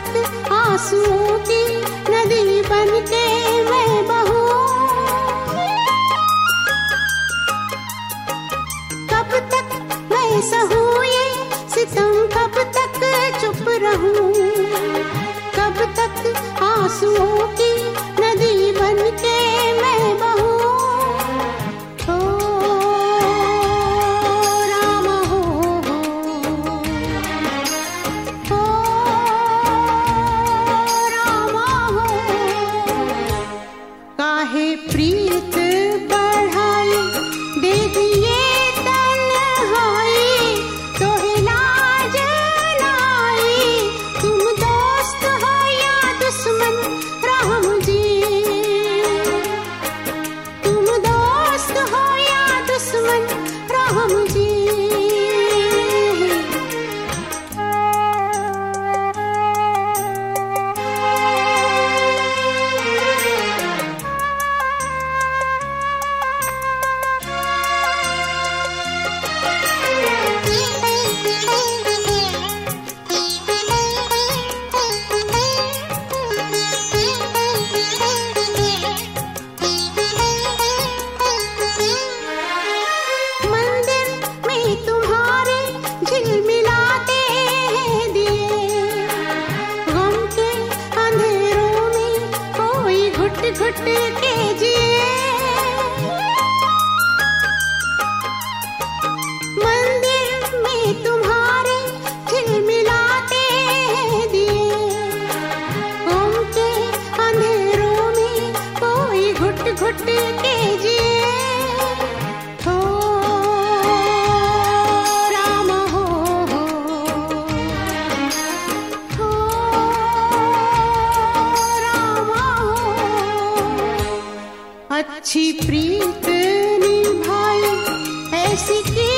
तक आंसुओं की नदी बनके मैं बहूं? कब तक मैं सहूं ये सितम, कब तक चुप रहूं? कब तक आंसुओं की नदी बनके मैं बहूं? प्रीत बढ़ाई दे दिए तन्हाई, तो इलाज लाई। तुम दोस्त हो या दुश्मन राम जी, तुम दोस्त हो या दुश्मन राम जी। घुट के जिए मंदिर में तुम्हारे झिलमिलाते दिए, ओम के अंधेरों में कोई घुट घुट के जिए। हो राम हो, अच्छी प्रीत निभाई ऐसी की